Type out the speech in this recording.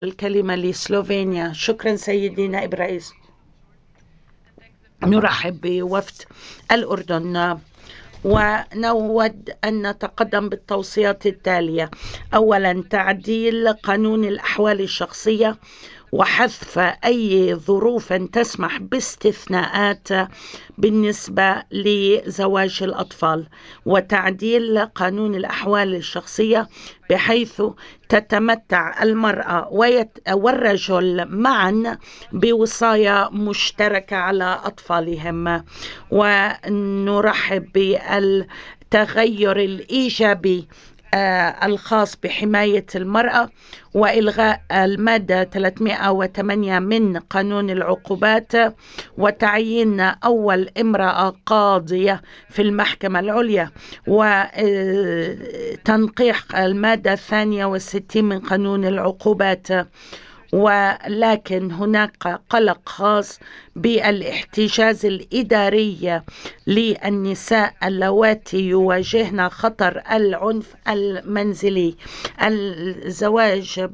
الكلمة لسلوفينيا. شكرا سيدي نائب رئيس. نرحب بوفد الأردن ونود أن نتقدم بالتوصيات التالية. أولا، تعديل قانون الأحوال الشخصية وحذف أي ظروف تسمح باستثناءات بالنسبة لزواج الأطفال، وتعديل قانون الأحوال الشخصية بحيث تتمتع المرأة والرجل معا بوصاية مشتركة على أطفالهم. ونرحب بالتغير الإيجابي الخاص بحماية المرأة وإلغاء المادة 308 من قانون العقوبات وتعيين أول امرأة قاضية في المحكمة العليا وتنقيح المادة 62 من قانون العقوبات. ولكن هناك قلق خاص بالاحتجاز الإداري للنساء اللواتي يواجهن خطر العنف المنزلي. الزواج